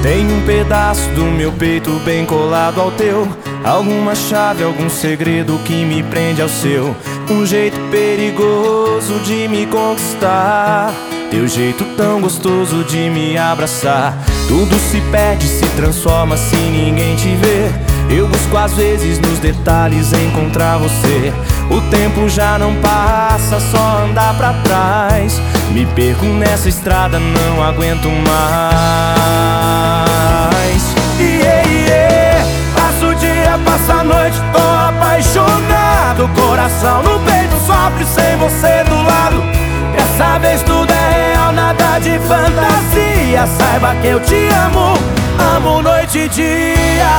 Tem um pedaço do meu peito bem colado ao teu, alguma chave, algum segredo que me prende ao seu. Um jeito perigoso de me conquistar, teu jeito tão gostoso de me abraçar. Tudo se perde, se transforma se ninguém te vê. Eu busco às vezes nos detalhes encontrar você. O tempo já não passa, só andar pra trás. Me perco nessa estrada, não aguento mais. Passa o dia, passa a noite, tô apaixonado. Coração no peito sofre sem você do lado. Dessa vez tudo é real, nada de fantasia. Saiba que eu te amo, amo noite e dia.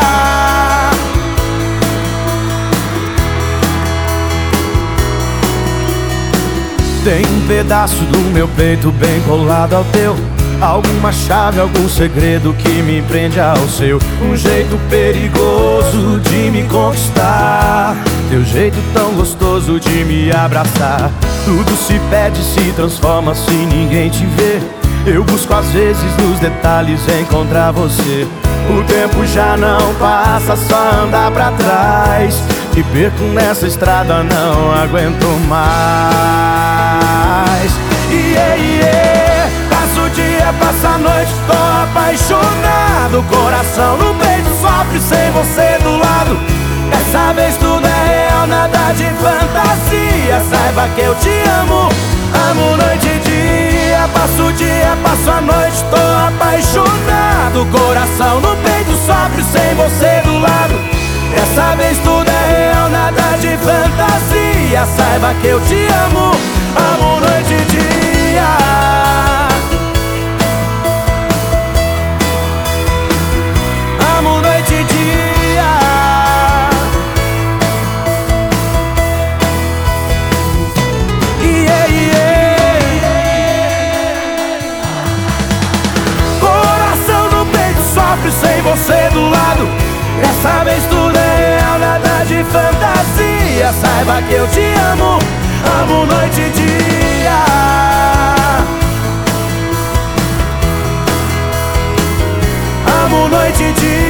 Tem um pedaço do meu peito bem colado ao teu, alguma chave, algum segredo que me prende ao seu. Um jeito perigoso de me conquistar, teu jeito tão gostoso de me abraçar. Tudo se perde, se transforma se ninguém te vê. Eu busco às vezes nos detalhes encontrar você. O tempo já não passa, só andar pra trás. Me perco nessa estrada, não aguento mais. Passa o dia, passa a noite, tô apaixonado. Coração no peito sofre sem você do lado. Dessa vez tudo é real, nada de fantasia. Saiba que eu te amo, amo noite e dia. Passo o dia, passo a noite, tô apaixonado. Coração no peito sofre sem você do lado. Dessa vez tudo é real, nada de fantasia. Saiba que eu te amo, amo noite e dia. Amo noite e dia. Coração no peito sofre sem você do lado. Dessa vez tudo é real, nada de fantasia. Saiba que eu te amo, amo noite e dia. Amo noite e dia.